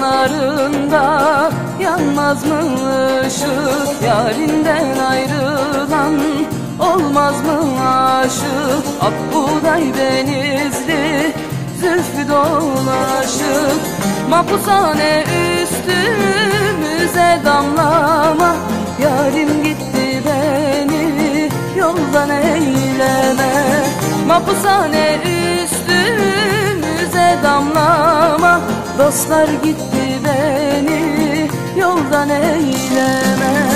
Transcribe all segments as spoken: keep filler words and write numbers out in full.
damlarında yanmaz mı ışık? Yarinden ayrılan olmaz mı aşık? Akbuğday benizli zülfü dolaşık. Mapushane üstümüze damlama, yarim gitti beni yoldan eyleme. Mapushane üstümüze damlama, dostlar gitti beni yoldan eyleme.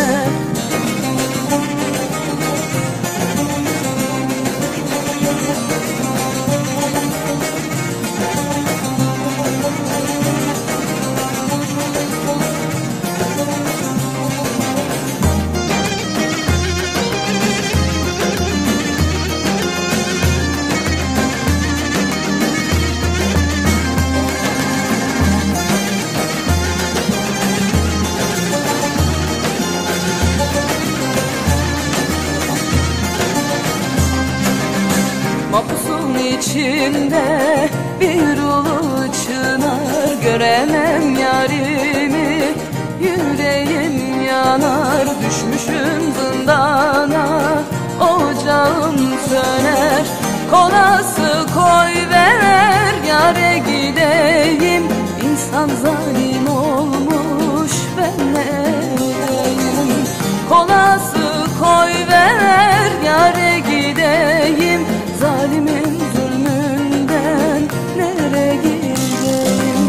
Mapusun içinde bir ulu çınar, göremem yarimi, yüreğim yanar. Düşmüşüm zindana, ocağım söner. Kolası koy ver, yâre gideyim. İnsan zalim olmuş, ben ne edeyim? Kolası koy ver, yâre gideyim. Zalimin zulmünden nereye gideyim?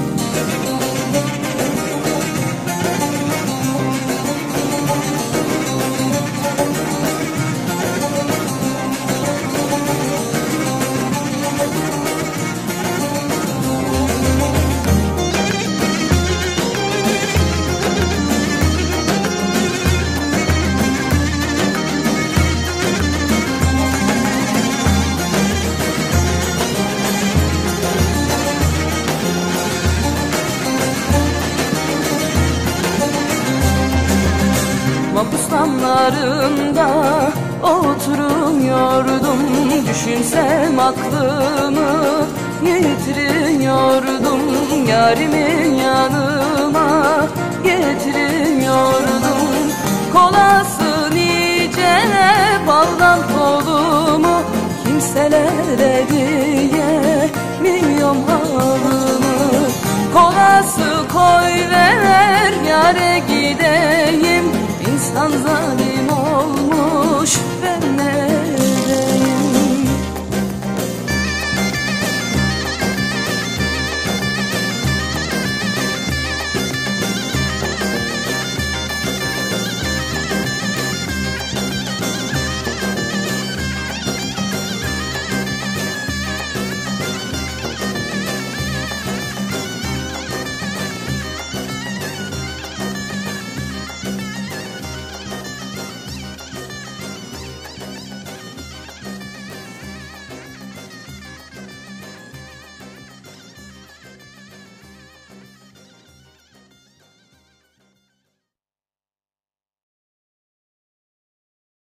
Mapus damlarında oturuyordum, düşünsem aklımı yitiriyordum. Yarimin yanıma getiriyordum. Kolası nice baldan kolumu, kimselere diyemiyorum halımı. Kolası koy ver, yâre gideyim. İnsan zalim olmuş, ben